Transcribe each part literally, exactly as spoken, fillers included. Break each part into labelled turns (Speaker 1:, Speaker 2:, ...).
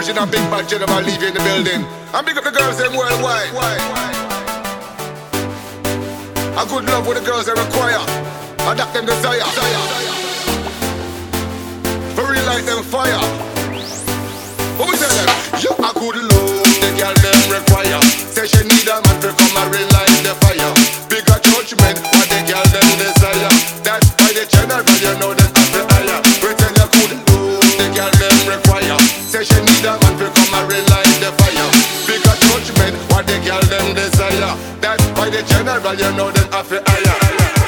Speaker 1: Virgin and Big Bad General leave you in the building. And big up the girls them worldwide. A good love with the girls they require. Adapt them desire. For real like them fire. What we tell them? You a good love the girl them require. Say she need a man to come and realize the fire. Bigger judgment what the girl them desire. That's why the general you know them have the higher. We tell you good love the girl them require. Say she need a man to come and realize the fire. Bigger judgment what the girl them desire. That's why the general you know them have the higher.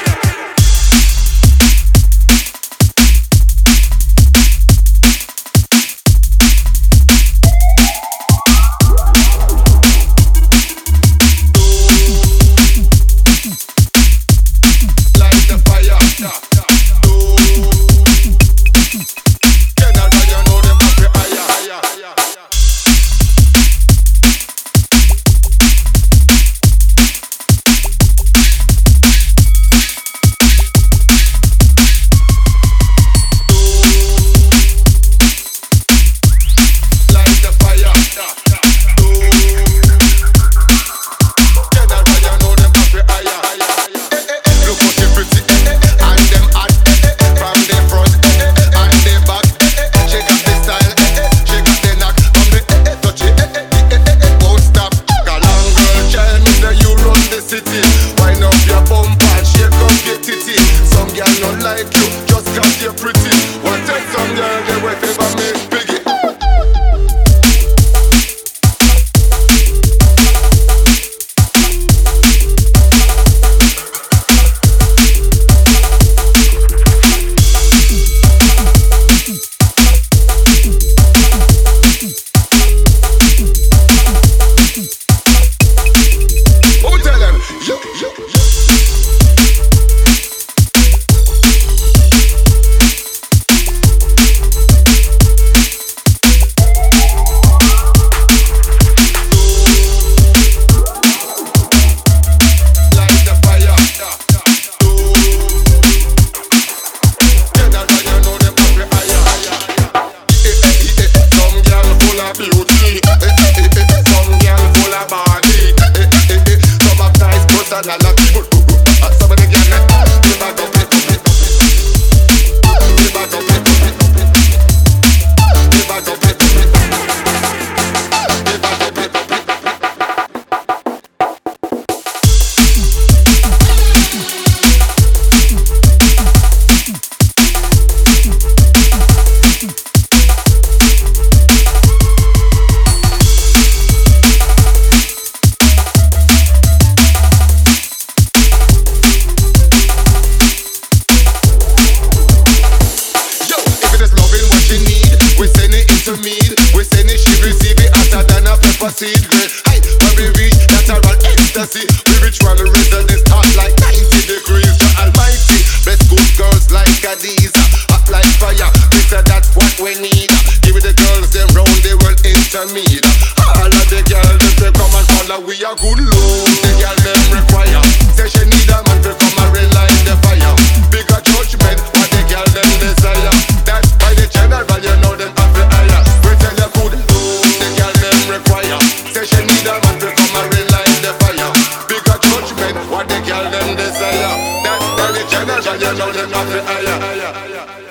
Speaker 2: Seed great. Hey, when we reach natural ecstasy, we reach one rhythm this hot like ninety degrees. The Almighty, bless good girls like Khadija, hot like fire. We said that's what we need. Give it the girls them round the world intermediate. All of the girls them they come and follow. We are good love. The girl them require. Say she need a man to come and realize the fire. Bigger judgment what the girl them desire. That's why the general you know them have the higher. We tell you good love. The girl them require. Say she need a man to come and realize the fire. Bigger judgment, what the girl them desire. That's why the general you know them have the higher.